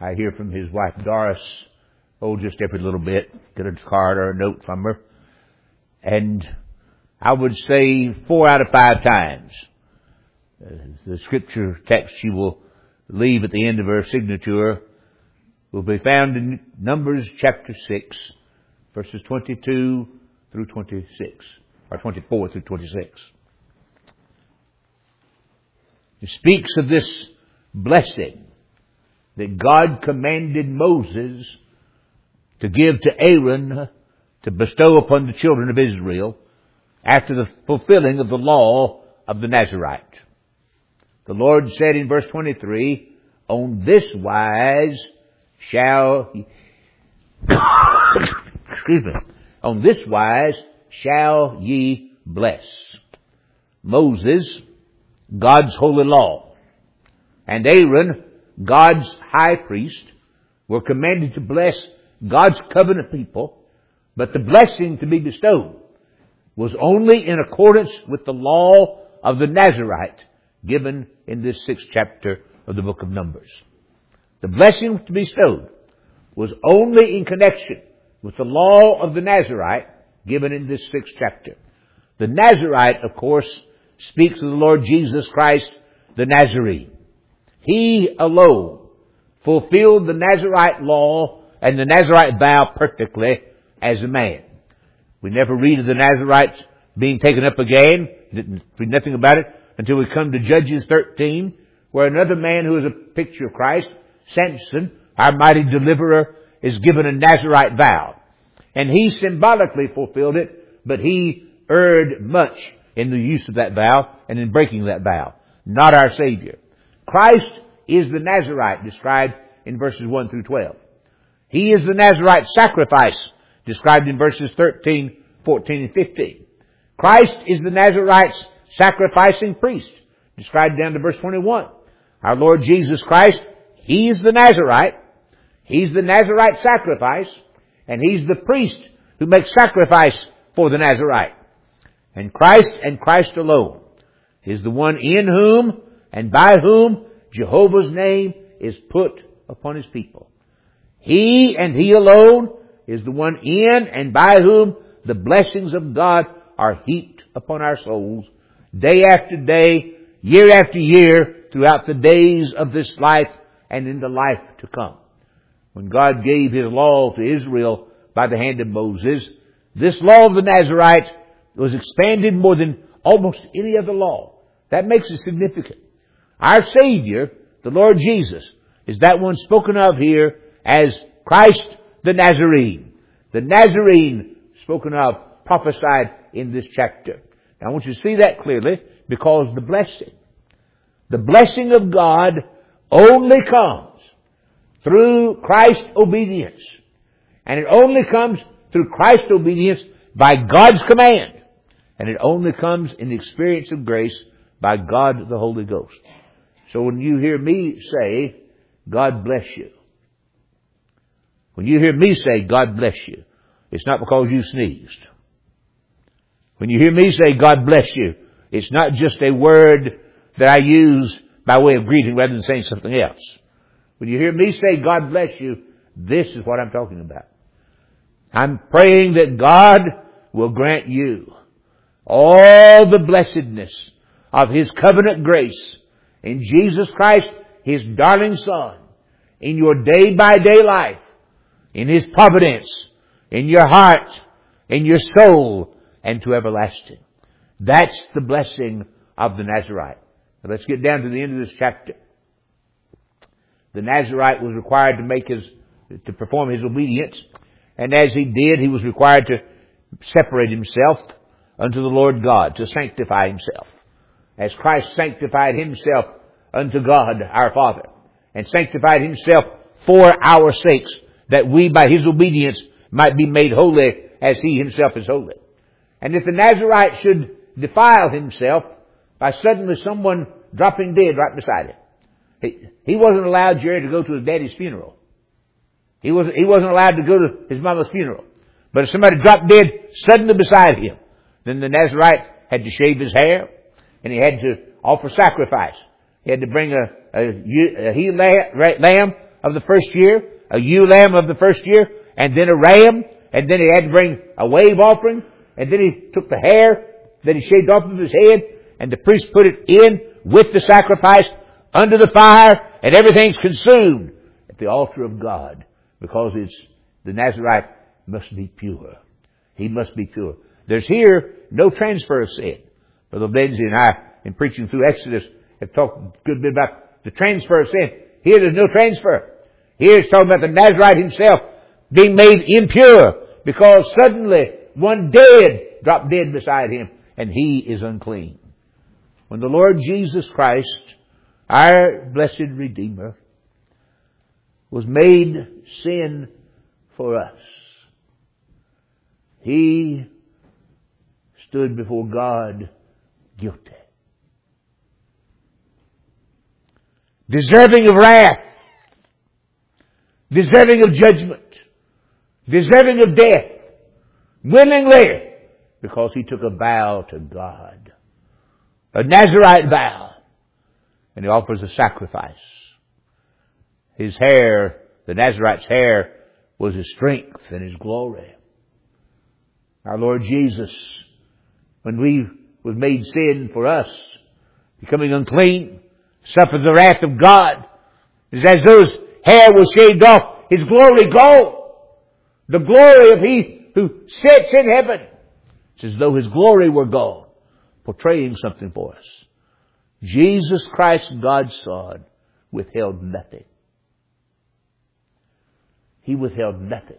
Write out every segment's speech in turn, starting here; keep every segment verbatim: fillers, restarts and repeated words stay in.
I hear from his wife Doris, oh, just every little bit, get a card or a note from her. And I would say four out of five times, uh, the scripture text she will leave at the end of her signature will be found in Numbers chapter six, verses twenty-two through twenty-six, or twenty-four through twenty-six. It speaks of this blessing that God commanded Moses to give to Aaron to bestow upon the children of Israel after the fulfilling of the law of the Nazirite. The Lord said in verse twenty-three, on this wise shall he, excuse me, on this wise shall ye bless. Moses, God's holy law, and Aaron, God's high priest, were commanded to bless God's covenant people, but the blessing to be bestowed was only in accordance with the law of the Nazirite given in this sixth chapter of the book of Numbers. The blessing to be bestowed was only in connection with the law of the Nazirite given in this sixth chapter. The Nazirite, of course, speaks of the Lord Jesus Christ, the Nazarene. He alone fulfilled the Nazirite law and the Nazirite vow perfectly as a man. We never read of the Nazirites being taken up again. Didn't read nothing about it until we come to Judges thirteen, where another man who is a picture of Christ, Samson, our mighty deliverer, is given a Nazirite vow. And he symbolically fulfilled it, but he erred much in the use of that vow and in breaking that vow. Not our Savior. Christ is the Nazirite described in verses one through twelve. He is the Nazirite sacrifice described in verses thirteen, fourteen, and fifteen. Christ is the Nazirite's sacrificing priest described down to verse twenty-one. Our Lord Jesus Christ, He is the Nazirite. He's the Nazirite sacrifice, and He's the priest who makes sacrifice for the Nazirite. And Christ and Christ alone is the one in whom and by whom Jehovah's name is put upon His people. He and He alone is the one in and by whom the blessings of God are heaped upon our souls day after day, year after year, throughout the days of this life and in the life to come. When God gave His law to Israel by the hand of Moses, this law of the Nazirite was expanded more than almost any other law. That makes it significant. Our Savior, the Lord Jesus, is that one spoken of here as Christ the Nazarene. The Nazarene spoken of, prophesied in this chapter. Now I want you to see that clearly, because the blessing, the blessing of God only comes through Christ's obedience. And it only comes through Christ's obedience by God's command. And it only comes in the experience of grace by God the Holy Ghost. So when you hear me say, God bless you. When you hear me say, God bless you, it's not because you sneezed. When you hear me say, God bless you, it's not just a word that I use by way of greeting rather than saying something else. When you hear me say, God bless you, this is what I'm talking about. I'm praying that God will grant you all the blessedness of His covenant grace in Jesus Christ, His darling Son, in your day-by-day life, in His providence, in your heart, in your soul, and to everlasting. That's the blessing of the Nazirite. Now let's get down to the end of this chapter. The Nazirite was required to make his, to perform his obedience, and as he did, he was required to separate himself unto the Lord God, to sanctify himself. As Christ sanctified Himself unto God our Father, and sanctified Himself for our sakes, that we by His obedience might be made holy as He Himself is holy. And if the Nazirite should defile himself by suddenly someone dropping dead right beside him, he, he wasn't allowed, Jerry, to go to his daddy's funeral. He wasn't, he wasn't allowed to go to his mama's funeral. But if somebody dropped dead suddenly beside him, then the Nazirite had to shave his hair, and he had to offer sacrifice. He had to bring a, a, a he lamb of the first year, a ewe lamb of the first year, and then a ram, and then he had to bring a wave offering, and then he took the hair that he shaved off of his head, and the priest put it in with the sacrifice under the fire, and everything's consumed at the altar of God, because it's the Nazarite must be pure. He must be pure. There's here no transfer of sin. Brother Lindsay and I, in preaching through Exodus, have talked a good bit about the transfer of sin. Here there's no transfer. Here it's talking about the Nazarite himself being made impure, because suddenly one dead dropped dead beside him, and he is unclean. When the Lord Jesus Christ, our blessed Redeemer, was made sin for us, He stood before God guilty, deserving of wrath, deserving of judgment, deserving of death, willingly, because He took a vow to God, a Nazarite vow, and He offers a sacrifice. His hair, the Nazarite's hair, was His strength and His glory. Our Lord Jesus, when we was made sin for us, becoming unclean, suffered the wrath of God. It's as though His hair was shaved off, His glory gone. The glory of He who sits in heaven. It's as though His glory were gone, portraying something for us. Jesus Christ, God's Son, withheld nothing. He withheld nothing.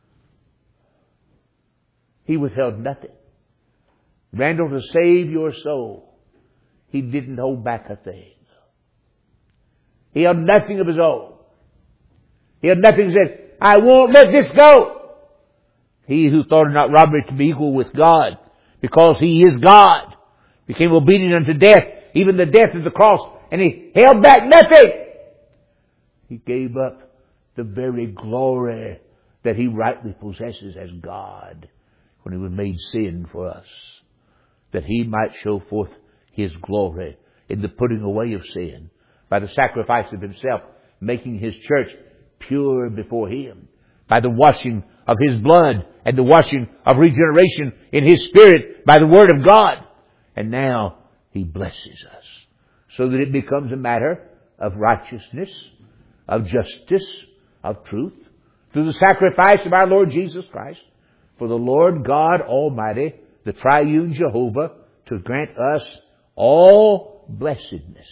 He withheld nothing. Randall, to save your soul, He didn't hold back a thing. He held nothing of His own. He had nothing. He said, I won't let this go. He who thought it not robbery to be equal with God, because He is God, became obedient unto death, even the death of the cross, and He held back nothing. He gave up the very glory that He rightly possesses as God when He was made sin for us, that He might show forth His glory in the putting away of sin by the sacrifice of Himself, making His church pure before Him, by the washing of His blood and the washing of regeneration in His Spirit by the Word of God. And now He blesses us so that it becomes a matter of righteousness, of justice, of truth, through the sacrifice of our Lord Jesus Christ, for the Lord God Almighty, the triune Jehovah, to grant us all blessedness.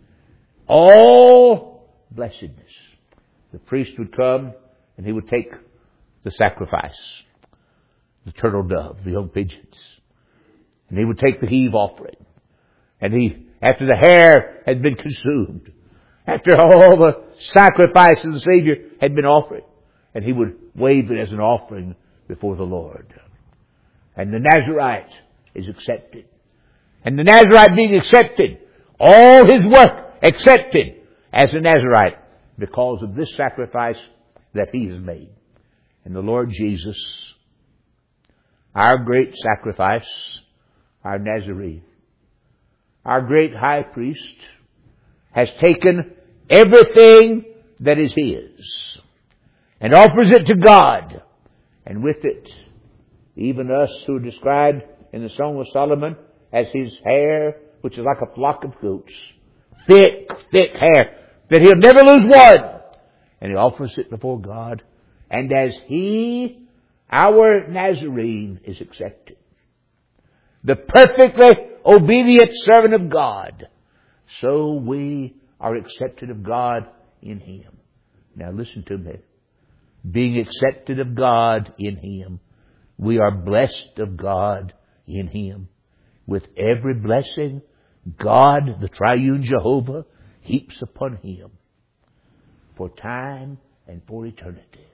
All blessedness. The priest would come and he would take the sacrifice, the turtle dove, the young pigeons, and he would take the heave offering. And he, after the hair had been consumed, after all the sacrifice of the Savior had been offered, and he would wave it as an offering before the Lord. And the Nazarite is accepted. And the Nazarite being accepted, all his work accepted as a Nazarite because of this sacrifice that he has made. And the Lord Jesus, our great sacrifice, our Nazarene, our great high priest, has taken everything that is His and offers it to God. And with it, even us who are described in the Song of Solomon as His hair, which is like a flock of goats. Thick, thick hair, that He'll never lose one. And He offers it before God. And as He, our Nazarene, is accepted, the perfectly obedient servant of God, so we are accepted of God in Him. Now listen to me. Being accepted of God in Him, we are blessed of God in Him. With every blessing, God, the triune Jehovah, heaps upon Him for time and for eternity.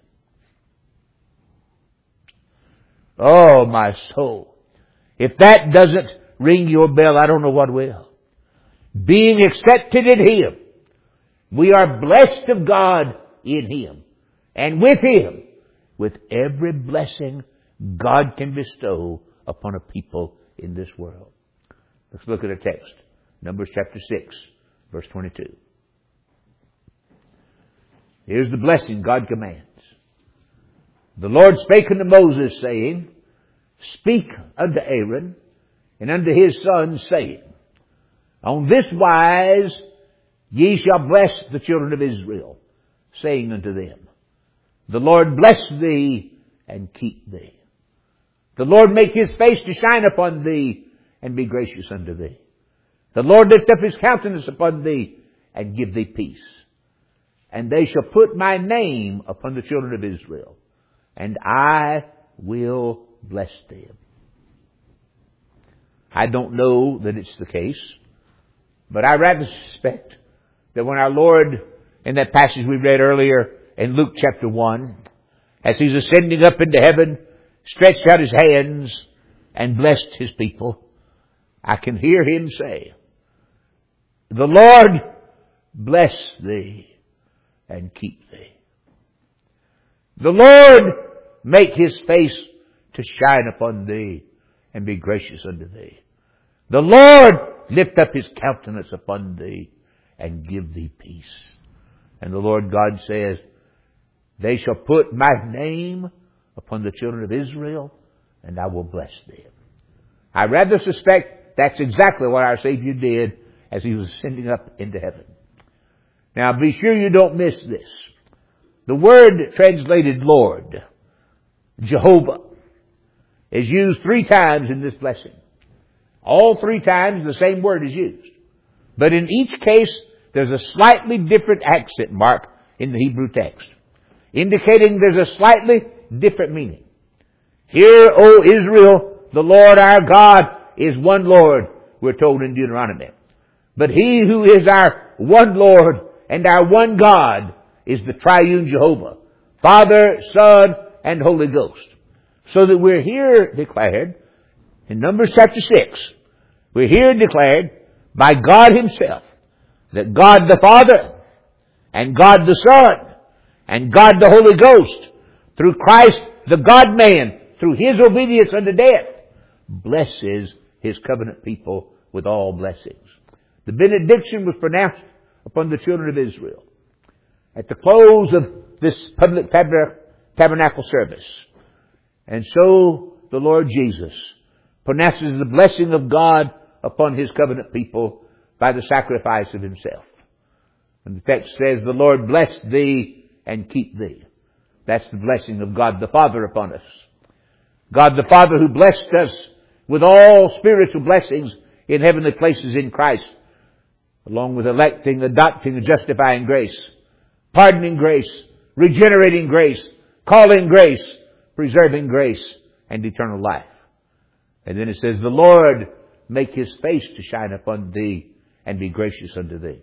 Oh, my soul. If that doesn't ring your bell, I don't know what will. Being accepted in Him, we are blessed of God in Him. And with Him, with every blessing God can bestow upon a people in this world. Let's look at a text. Numbers chapter six, verse twenty-two. Here's the blessing God commands. The Lord spake unto Moses, saying, Speak unto Aaron and unto his sons, saying, On this wise ye shall bless the children of Israel, saying unto them, The Lord bless thee and keep thee. The Lord make his face to shine upon thee and be gracious unto thee. The Lord lift up his countenance upon thee and give thee peace. And they shall put my name upon the children of Israel, and I will bless them. I don't know that it's the case, but I rather suspect that when our Lord, in that passage we read earlier in Luke chapter one, as he's ascending up into heaven, stretched out his hands and blessed his people, I can hear him say, The Lord bless thee and keep thee. The Lord make his face to shine upon thee and be gracious unto thee. The Lord lift up his countenance upon thee and give thee peace. And the Lord God says, They shall put my name upon the children of Israel, and I will bless them. I rather suspect that's exactly what our Savior did as he was ascending up into heaven. Now be sure you don't miss this. The word translated Lord, Jehovah, is used three times in this blessing. All three times the same word is used. But in each case, there's a slightly different accent mark in the Hebrew text, indicating there's a slightly different meaning. Hear, O Israel, the Lord our God is one Lord, we're told in Deuteronomy. But he who is our one Lord and our one God is the triune Jehovah, Father, Son, and Holy Ghost. So that we're here declared, in Numbers chapter six, we're here declared by God himself, that God the Father, and God the Son, and God the Holy Ghost, through Christ the God-man, through his obedience unto death, blesses his covenant people with all blessings. The benediction was pronounced upon the children of Israel at the close of this public tabernacle service. And so the Lord Jesus pronounces the blessing of God upon his covenant people by the sacrifice of himself. And the text says, The Lord bless thee and keep thee. That's the blessing of God the Father upon us. God the Father who blessed us with all spiritual blessings in heavenly places in Christ, along with electing, adopting, and justifying grace, pardoning grace, regenerating grace, calling grace, preserving grace, and eternal life. And then it says, The Lord make his face to shine upon thee and be gracious unto thee.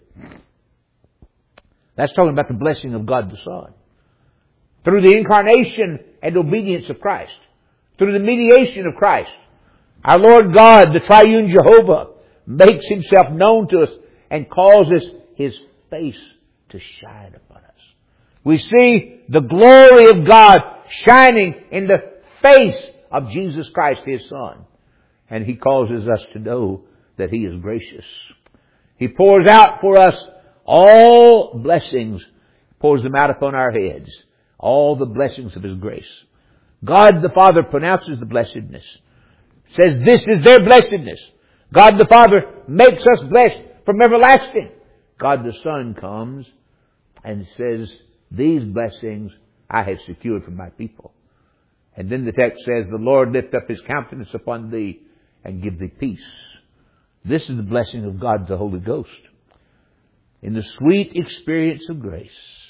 That's talking about the blessing of God the Son. Through the incarnation and obedience of Christ, through the mediation of Christ, our Lord God, the triune Jehovah, makes himself known to us and causes his face to shine upon us. We see the glory of God shining in the face of Jesus Christ, his Son. And he causes us to know that he is gracious. He pours out for us all blessings, pours them out upon our heads, all the blessings of his grace. God the Father pronounces the blessedness, says this is their blessedness. God the Father makes us blessed from everlasting. God the Son comes and says, these blessings I have secured for my people. And then the text says, the Lord lift up his countenance upon thee and give thee peace. This is the blessing of God the Holy Ghost. In the sweet experience of grace,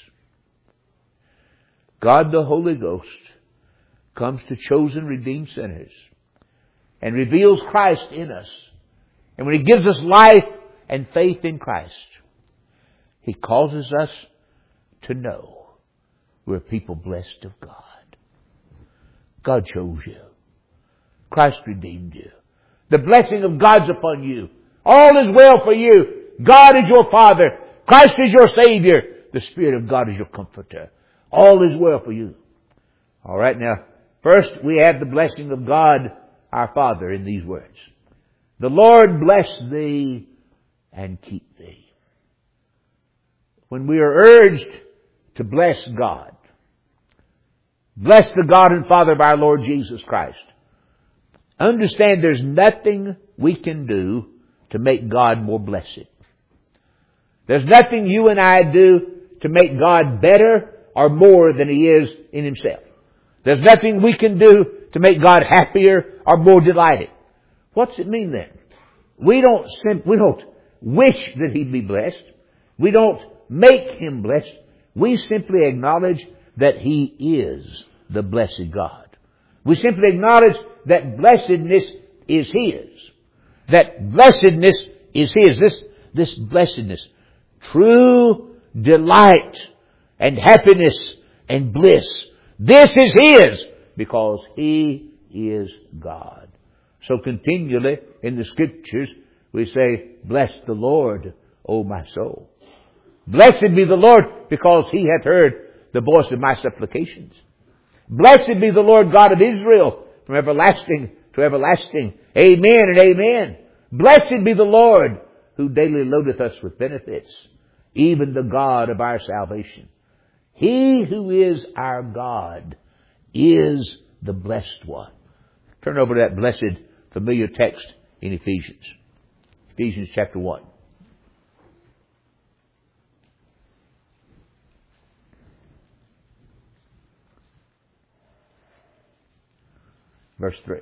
God the Holy Ghost comes to chosen, redeemed sinners and reveals Christ in us. And when he gives us life and faith in Christ, he causes us to know we're people blessed of God. God chose you. Christ redeemed you. The blessing of God's upon you. All is well for you. God is your Father. Christ is your Savior. The Spirit of God is your Comforter. All is well for you. All right, now, first we have the blessing of God, our Father, in these words. The Lord bless thee and keep thee. When we are urged to bless God. Bless the God and Father of our Lord Jesus Christ. Understand there's nothing we can do to make God more blessed. There's nothing you and I do to make God better or more than He is in Himself. There's nothing we can do to make God happier or more delighted. What's it mean then? We don't sim- we don't wish that He'd be blessed. We don't make Him blessed. We simply acknowledge that He is the blessed God. We simply acknowledge that blessedness is His. That blessedness is His. This, this blessedness, true delight and happiness and bliss. This is His because He is God. So continually in the Scriptures we say, bless the Lord, O my soul. Blessed be the Lord because He hath heard the voice of my supplications. Blessed be the Lord God of Israel from everlasting to everlasting. Amen and amen. Blessed be the Lord who daily loadeth us with benefits, even the God of our salvation. He who is our God is the blessed one. Turn over to that blessed familiar text in Ephesians. Ephesians chapter one. Verse three.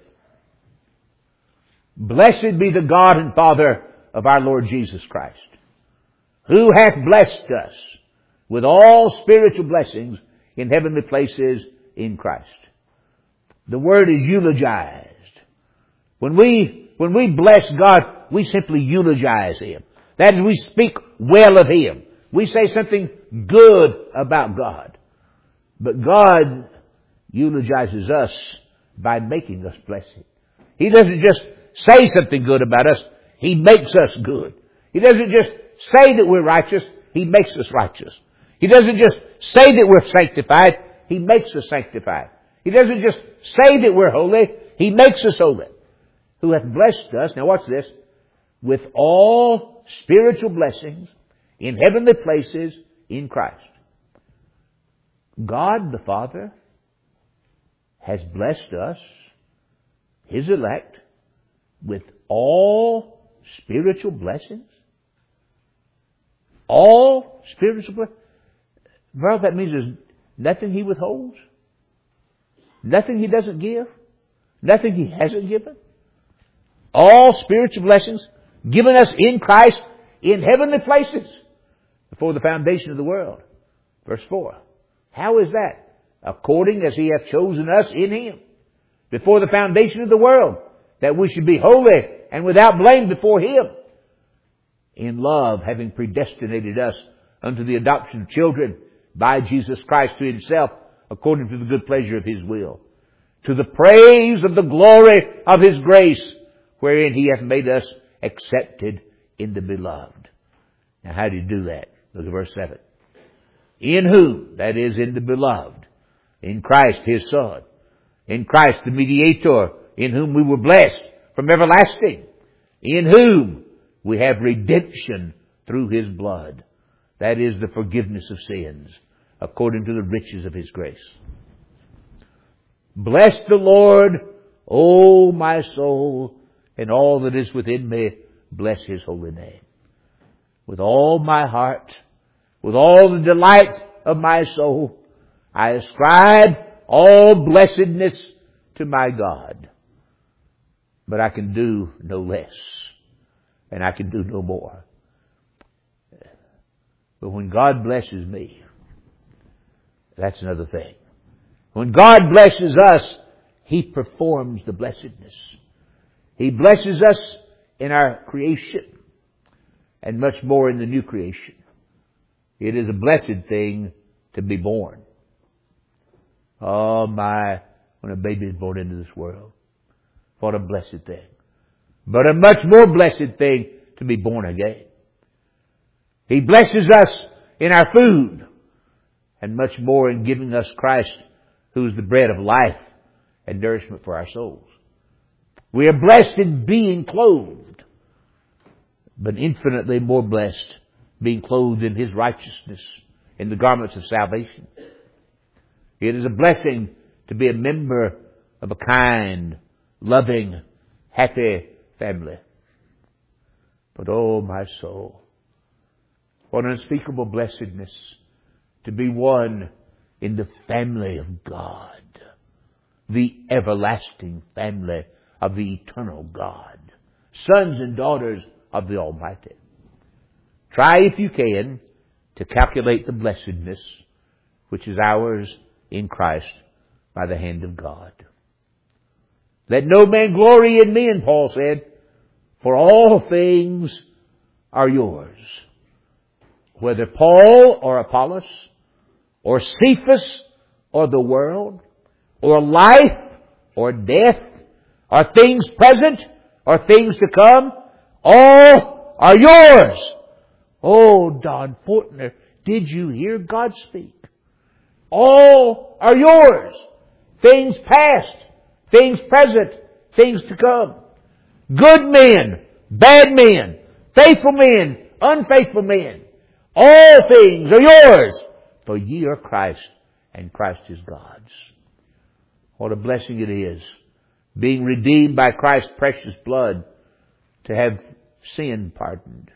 Blessed be the God and Father of our Lord Jesus Christ, who hath blessed us with all spiritual blessings in heavenly places in Christ. The word is eulogized. When we, when we bless God, we simply eulogize Him. That is, we speak well of Him. We say something good about God. But God eulogizes us by making us blessed. He doesn't just say something good about us. He makes us good. He doesn't just say that we're righteous. He makes us righteous. He doesn't just say that we're sanctified. He makes us sanctified. He doesn't just say that we're holy. He makes us holy. Who hath blessed us, now watch this, with all spiritual blessings in heavenly places in Christ. God the Father has blessed us, His elect, with all spiritual blessings. All spiritual blessings. Well, that means there's nothing He withholds. Nothing He doesn't give. Nothing He hasn't given. All spiritual blessings given us in Christ in heavenly places before the foundation of the world. Verse four. How is that? According as He hath chosen us in Him before the foundation of the world, that we should be holy and without blame before Him. In love, having predestinated us unto the adoption of children by Jesus Christ to Himself, according to the good pleasure of His will, to the praise of the glory of His grace, wherein He hath made us accepted in the Beloved. Now how do you do that? Look at verse seven. In whom, that is, in the Beloved, in Christ His Son, in Christ the mediator, in whom we were blessed from everlasting, in whom we have redemption through His blood, that is, the forgiveness of sins, according to the riches of His grace. Bless the Lord, O my soul, and all that is within me, bless His holy name. With all my heart, with all the delight of my soul, I ascribe all blessedness to my God. But I can do no less, and I can do no more. But when God blesses me, that's another thing. When God blesses us, He performs the blessedness. He blesses us in our creation and much more in the new creation. It is a blessed thing to be born. Oh my, when a baby is born into this world. What a blessed thing. But a much more blessed thing to be born again. He blesses us in our food and much more in giving us Christ, who is the bread of life and nourishment for our souls. We are blessed in being clothed, but infinitely more blessed being clothed in His righteousness in the garments of salvation. It is a blessing to be a member of a kind, loving, happy family. But oh, my soul, what an unspeakable blessedness to be one in the family of God, the everlasting family of the eternal God, sons and daughters of the Almighty. Try, if you can, to calculate the blessedness which is ours in Christ by the hand of God. Let no man glory in men, Paul said, for all things are yours. Whether Paul or Apollos, or Cephas or the world, or life or death, or things present or things to come, all are yours. Oh, Don Fortner, did you hear God speak? All are yours. Things past, things present, things to come. Good men, bad men, faithful men, unfaithful men. All things are yours, for ye are Christ, and Christ is God's. What a blessing it is, being redeemed by Christ's precious blood, to have sin pardoned.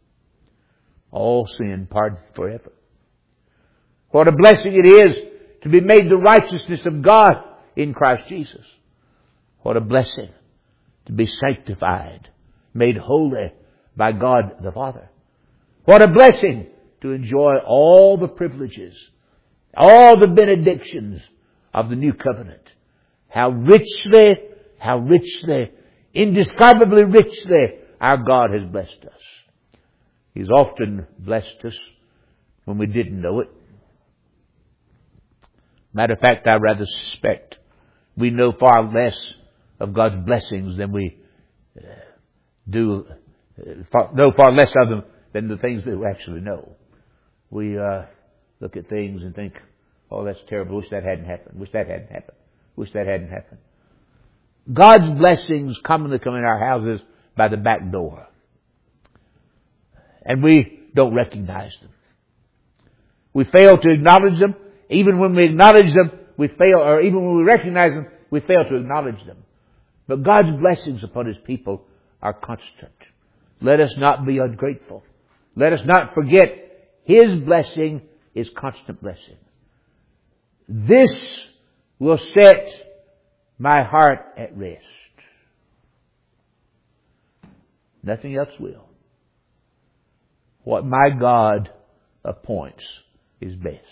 All sin pardoned forever. What a blessing it is to be made the righteousness of God in Christ Jesus. What a blessing to be sanctified, made holy by God the Father. What a blessing to enjoy all the privileges, all the benedictions of the new covenant. How richly, how richly, indescribably richly our God has blessed us. He's often blessed us when we didn't know it. Matter of fact, I rather suspect we know far less of God's blessings than we uh, do, uh, far, know far less of them than the things that we actually know. We uh, look at things and think, oh, that's terrible. Wish that hadn't happened. Wish that hadn't happened. Wish that hadn't happened. God's blessings commonly come in our houses by the back door. And we don't recognize them. We fail to acknowledge them. Even when we acknowledge them, we fail, or even when we recognize them, we fail to acknowledge them. But God's blessings upon His people are constant. Let us not be ungrateful. Let us not forget His blessing is constant blessing. This will set my heart at rest. Nothing else will. What my God appoints is best.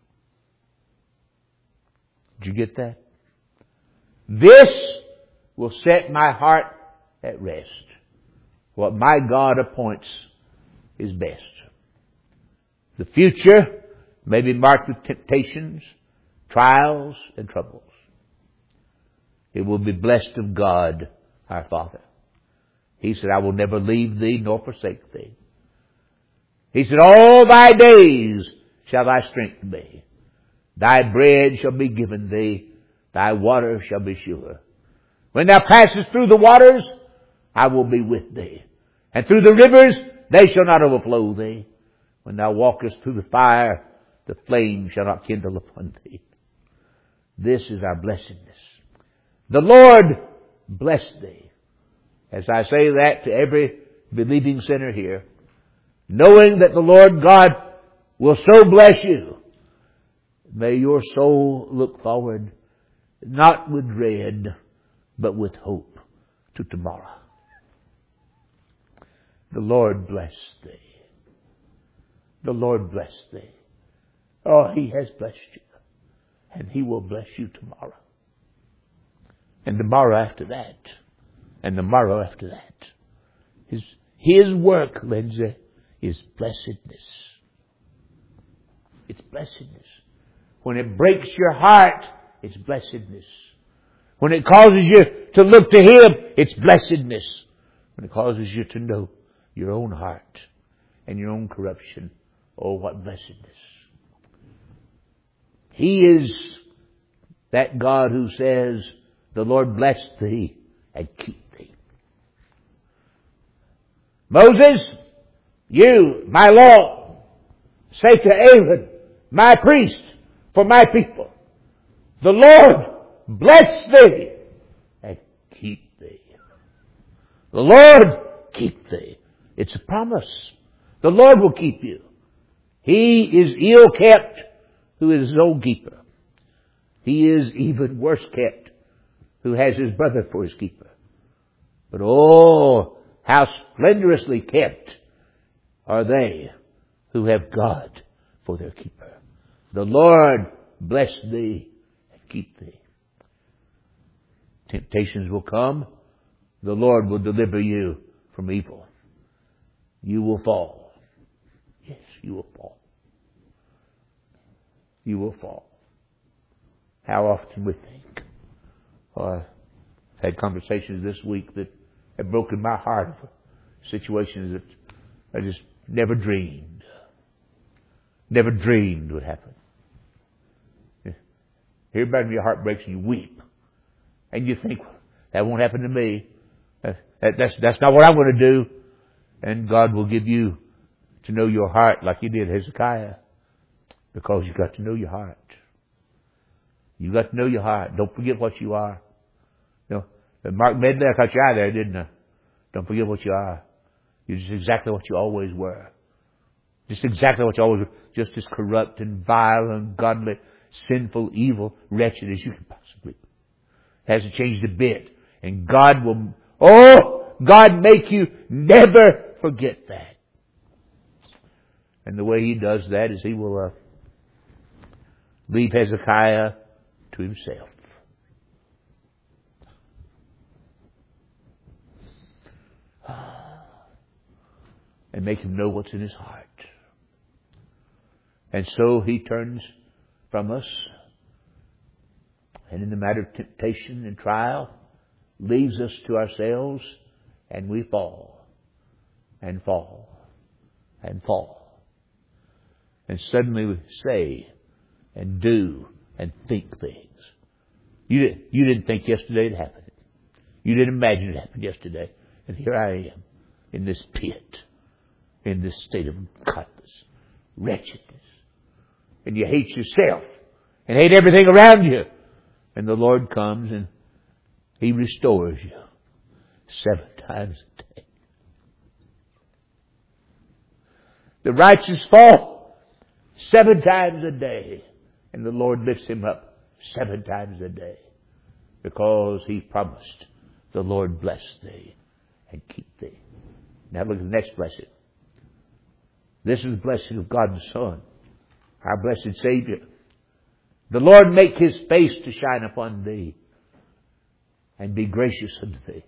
Did you get that? This will set my heart at rest. What my God appoints is best. The future may be marked with temptations, trials, and troubles. It will be blessed of God, our Father. He said, I will never leave thee nor forsake thee. He said, all thy days shall thy strength be. Thy bread shall be given thee. Thy water shall be sure. When thou passest through the waters, I will be with thee. And through the rivers, they shall not overflow thee. When thou walkest through the fire, the flame shall not kindle upon thee. This is our blessedness. The Lord bless thee. As I say that to every believing sinner here, knowing that the Lord God will so bless you, may your soul look forward, not with dread, but with hope to tomorrow. The Lord bless thee. The Lord bless thee. Oh, He has blessed you. And He will bless you tomorrow. And tomorrow after that. And tomorrow after that. His, His work, Lindsay, is blessedness. It's blessedness. When it breaks your heart, it's blessedness. When it causes you to look to Him, it's blessedness. When it causes you to know your own heart and your own corruption, oh, what blessedness. He is that God who says, the Lord bless thee and keep thee. Moses, you, my law, say to Aaron, my priest for my people. The Lord bless thee and keep thee. The Lord keep thee. It's a promise. The Lord will keep you. He is ill kept who is his own keeper. He is even worse kept who has his brother for his keeper. But oh, how splendorously kept are they who have God for their keeper. The Lord bless thee and keep thee. Temptations will come. The Lord will deliver you from evil. You will fall. Yes, you will fall. You will fall. How often we think. Oh, I've had conversations this week that have broken my heart for situations that I just never dreamed. Never dreamed would happen. Hear about it, your heart breaks and you weep. And you think, that won't happen to me. That, that, that's, that's not what I'm going to do. And God will give you to know your heart like He did Hezekiah. Because you got to know your heart. You got to know your heart. Don't forget what you are. You know, Mark Medley, I caught your eye there, didn't I? Don't forget what you are. You're just exactly what you always were. Just exactly what you always were. Just as corrupt and vile, ungodly, sinful, evil, wretched as you can possibly be. Hasn't changed a bit. And God will, oh, God make you never forget that. And the way He does that is He will uh, leave Hezekiah to himself. And make him know what's in his heart. And so he turns from us. And in the matter of temptation and trial, leaves us to ourselves. And we fall. And fall. And fall. And suddenly we say and do and think things. You didn't, you didn't think yesterday it happened. You didn't imagine it happened yesterday. And here I am in this pit. In this state of godless wretchedness. And you hate yourself. And hate everything around you. And the Lord comes and He restores you. Seven times a day. The righteous fall. Seven times a day. And the Lord lifts him up. Seven times a day. Because He promised. The Lord bless thee. And keep thee. Now look at the next blessing. This is the blessing of God the Son, our blessed Savior. The Lord make His face to shine upon thee and be gracious unto thee.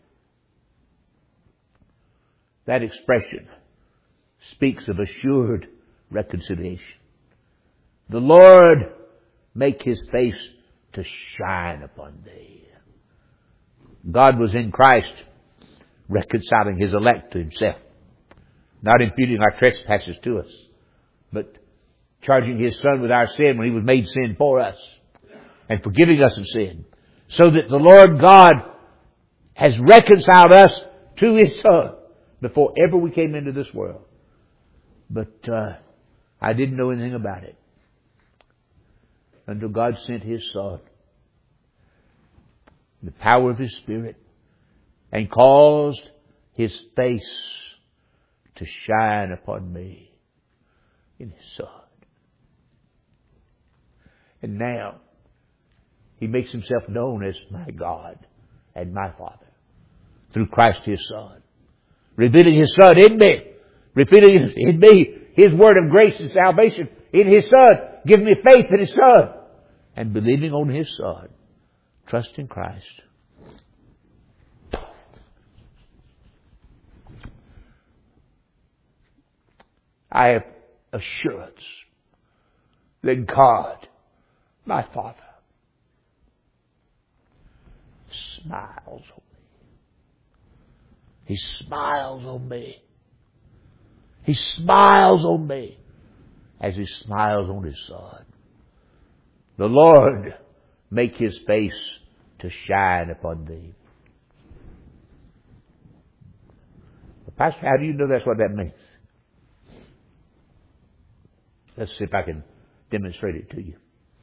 That expression speaks of assured reconciliation. The Lord make His face to shine upon thee. God was in Christ reconciling His elect to Himself. Not imputing our trespasses to us, but charging His Son with our sin when He was made sin for us and forgiving us of sin. So that the Lord God has reconciled us to His Son before ever we came into this world. But uh, I didn't know anything about it until God sent His Son, the power of His Spirit, and caused His face to shine upon me in His Son. And now, He makes Himself known as my God and my Father through Christ His Son. Revealing His Son in me. Revealing in me His word of grace and salvation in His Son. Giving me faith in His Son. And believing on His Son. Trusting Christ. I have assurance that God, my Father, smiles on me. He smiles on me. He smiles on me as He smiles on His Son. The Lord make His face to shine upon thee. Well, Pastor, how do you know that's what that means? Let's see if I can demonstrate it to you.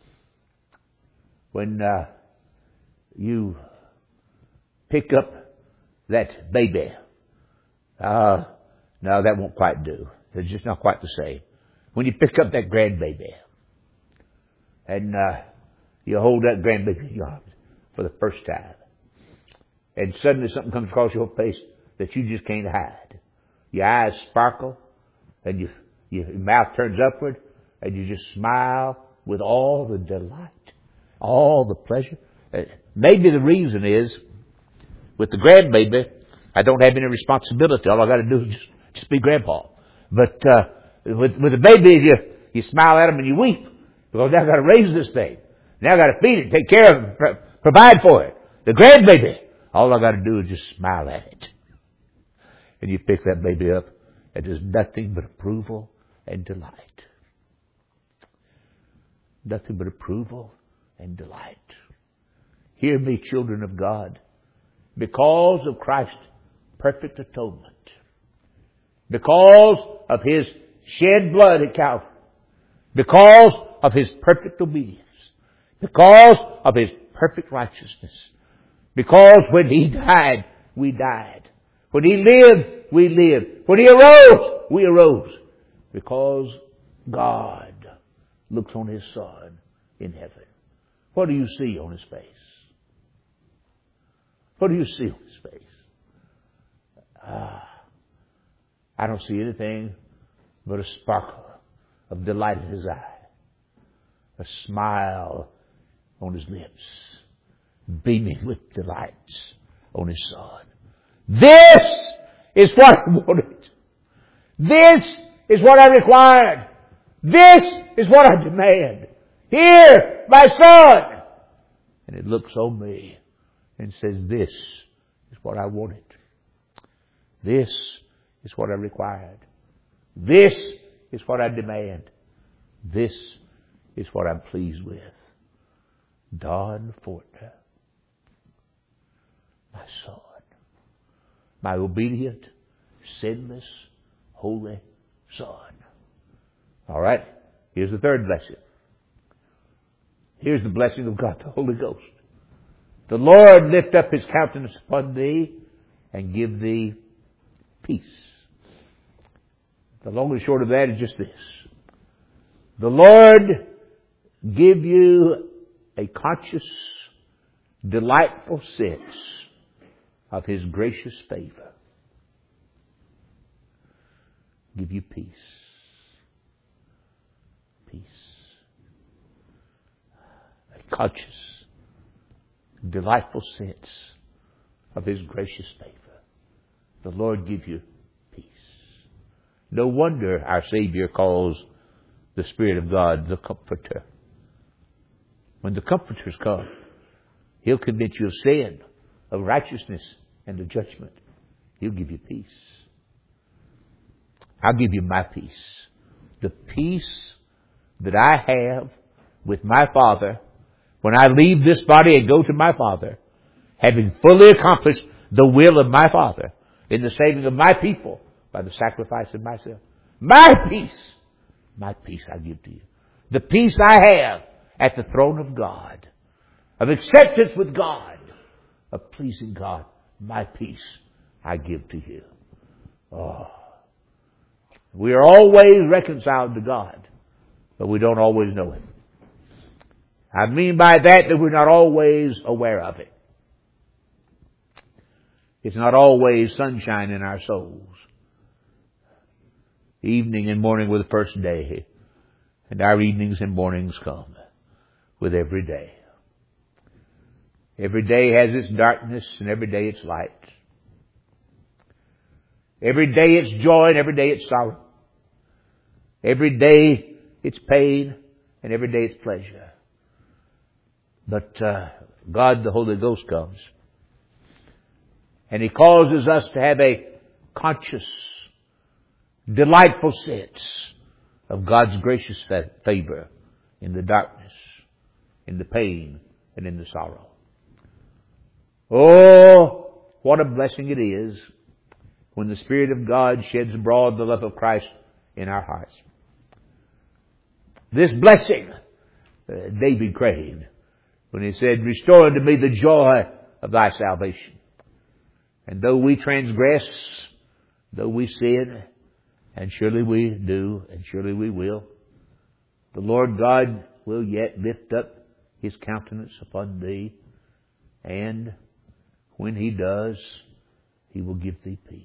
When uh, you pick up that baby, uh, no, that won't quite do. It's just not quite the same. When you pick up that grandbaby, and uh, you hold that grandbaby in your arms for the first time, and suddenly something comes across your face that you just can't hide. Your eyes sparkle, and you, your mouth turns upward, and you just smile with all the delight, all the pleasure. Uh, maybe the reason is, with the grandbaby, I don't have any responsibility. All I got to do is just, just be grandpa. But uh, with, with the baby, you, you smile at them and you weep, because now I've got to raise this thing. Now I've got to feed it, take care of it, pro- provide for it. The grandbaby, all I got to do is just smile at it. And you pick that baby up, and there's nothing but approval and delight. Nothing but approval and delight. Hear me, children of God. Because of Christ's perfect atonement, because of His shed blood at Calvary, because of His perfect obedience, because of His perfect righteousness, because when He died, we died. When He lived, we lived. When He arose, we arose. Because God looks on His Son in heaven. What do you see on His face? What do you see on His face? Ah, I don't see anything but a sparkle of delight in His eye. A smile on His lips. Beaming with delights on His Son. This is what I wanted. This is what I required. This is what I demand. Here, my Son. And it looks on me and says, this is what I wanted. This is what I required. This is what I demand. This is what I'm pleased with. Don Fortner, my Son, my obedient, sinless, holy Son. All right, here's the third blessing. Here's the blessing of God, the Holy Ghost. The Lord lift up His countenance upon thee and give thee peace. The long and short of that is just this. The Lord give you a conscious, delightful sense of His gracious favor. Give you peace. Peace. A conscious, delightful sense of His gracious favor. The Lord give you peace. No wonder our Savior calls the Spirit of God the Comforter. When the Comforters come, He'll convince you of sin, of righteousness, and of judgment. He'll give you peace. I'll give you my peace. The peace that I have with my Father when I leave this body and go to my Father, having fully accomplished the will of my Father in the saving of my people by the sacrifice of myself. My peace, my peace I give to you. The peace I have at the throne of God, of acceptance with God, of pleasing God, my peace I give to you. Oh. We are always reconciled to God, but we don't always know Him. I mean by that that we're not always aware of it. It's not always sunshine in our souls. Evening and morning were the first day, and our evenings and mornings come with every day. Every day has its darkness, and every day its light. Every day it's joy, and every day it's sorrow. Every day it's pain, and every day it's pleasure. But uh, God, the Holy Ghost, comes, and He causes us to have a conscious, delightful sense of God's gracious favor in the darkness, in the pain, and in the sorrow. Oh, what a blessing it is when the Spirit of God sheds abroad the love of Christ in our hearts. this blessing uh, David craved when he said, restore unto me the joy of thy salvation. And though we transgress, though we sin, and surely we do, and surely we will, the Lord God will yet lift up His countenance upon thee, and when He does, He will give thee peace.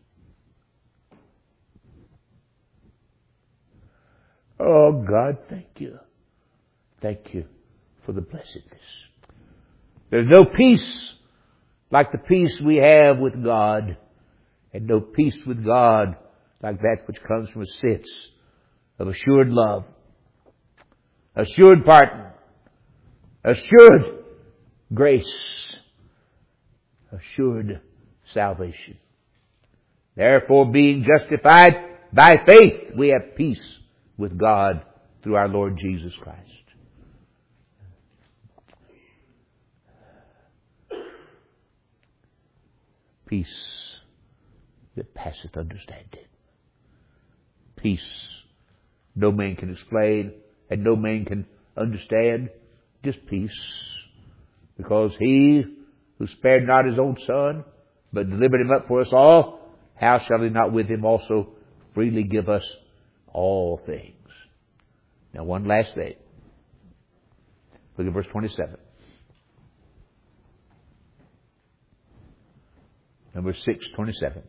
Oh God, thank you. Thank you for the blessedness. There's no peace like the peace we have with God, and no peace with God like that which comes from a sense of assured love, assured pardon, assured grace, assured salvation. Therefore, being justified by faith, we have peace with God through our Lord Jesus Christ. Peace that passeth understanding. Peace no man can explain and no man can understand. Just peace. Because He who spared not His own Son, but delivered Him up for us all, how shall He not with Him also freely give us all things? Now one last thing. Look at verse twenty-seven. Number six, twenty-seven.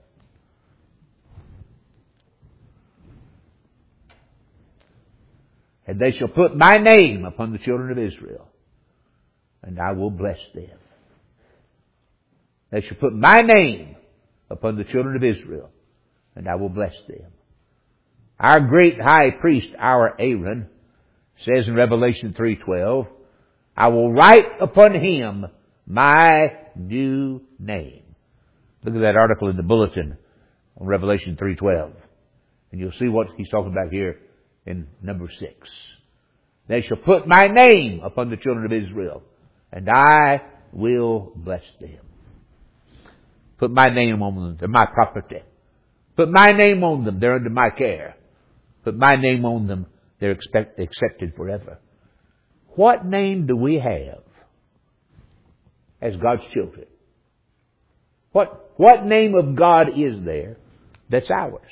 And they shall put my name upon the children of Israel, and I will bless them. They shall put my name upon the children of Israel, and I will bless them. Our great high priest, our Aaron, says in Revelation three twelve, I will write upon him my new name. Look at that article in the bulletin on Revelation three twelve. And you'll see what he's talking about here in number six. They shall put my name upon the children of Israel, and I will bless them. Put my name on them. They're my property. Put my name on them. They're under my care. Put my name on them. They're expect, accepted forever. What name do we have as God's children? What, what name of God is there that's ours?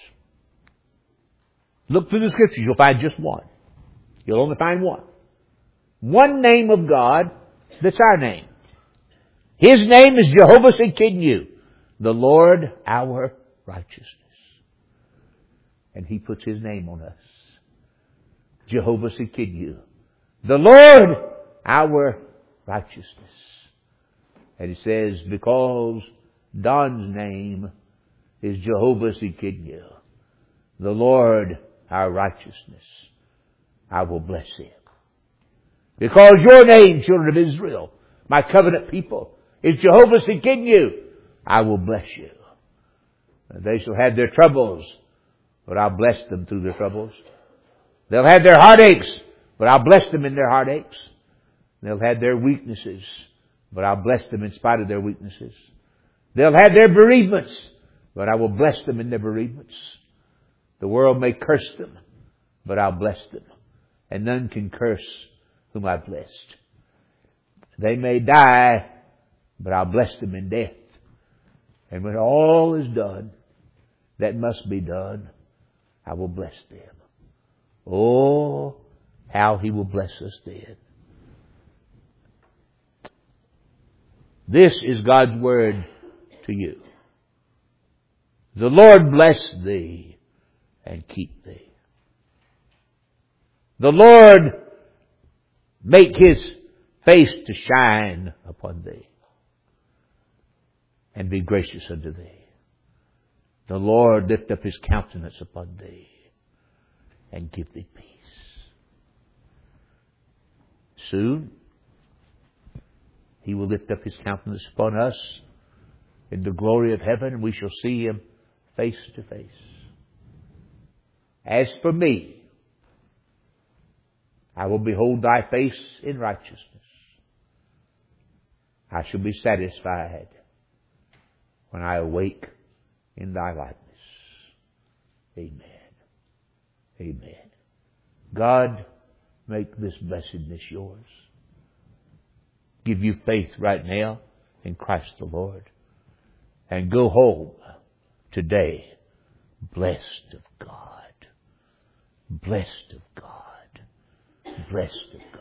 Look through the Scriptures. You'll find just one. You'll only find one. One name of God that's our name. His name is Jehovah Tsidkenu, the Lord our righteousness. And He puts His name on us. Jehovah Tsidkenu, the Lord our righteousness. And He says, because Don's name is Jehovah Tsidkenu, the Lord our righteousness, I will bless him. Because your name, children of Israel, my covenant people, is Jehovah Tsidkenu, I will bless you. They shall have their troubles, but I'll bless them through their troubles. They'll have their heartaches, but I'll bless them in their heartaches. They'll have their weaknesses, but I'll bless them in spite of their weaknesses. They'll have their bereavements, but I will bless them in their bereavements. The world may curse them, but I'll bless them. And none can curse whom I've blessed. They may die, but I'll bless them in death. And when all is done, that must be done, I will bless them. Oh, how He will bless us then. This is God's word to you. The Lord bless thee and keep thee. The Lord make His face to shine upon thee and be gracious unto thee. The Lord lift up His countenance upon thee and give thee peace. Soon, He will lift up His countenance upon us in the glory of heaven, and we shall see Him face to face. As for me, I will behold thy face in righteousness. I shall be satisfied when I awake in thy likeness. Amen. Amen. God make this blessedness yours. Give you faith right now in Christ the Lord. And go home today blessed of God. Blessed of God. Blessed of God.